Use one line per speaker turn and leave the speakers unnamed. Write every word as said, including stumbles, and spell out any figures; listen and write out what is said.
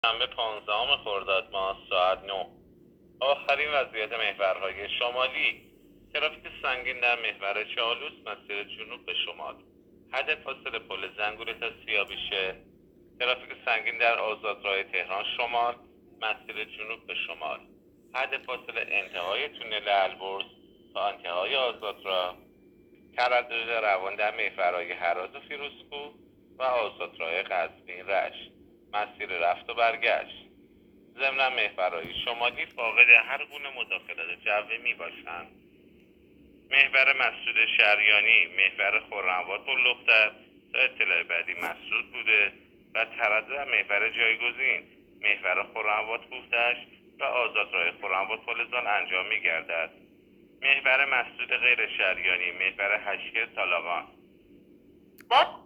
شنبه پانزدهم خرداد ماه ساعت نه. آخرین وضعیت محورهای شمالی. ترافیک سنگین در محور چالوس مسیر جنوب به شمال. حد فاصله پل زنگوله تا سیاویشه. ترافیک سنگین در آزادراه تهران شمال مسیر جنوب به شمال. حد فاصله انتهای تونل البرز تا انتهای آزادراه. تردد روان در محورهای هراز و فیروزکوه و آزادراه قزوین رشت مسیر رفت و برگشت. ضمن محورهای شمالی فاقد هر گونه مداخلت جوی می باشند. محور مسعود شریانی، محور خرم‌آباد پل‌دختر تا اطلاع بعدی مسدود بوده و تردد محور جایگزین محور خرم‌آباد کوه‌دشت و آزادراه خرم‌آباد فلزان انجام می گردد. محور مسدود غیر شریانی محور هشکر طالقان.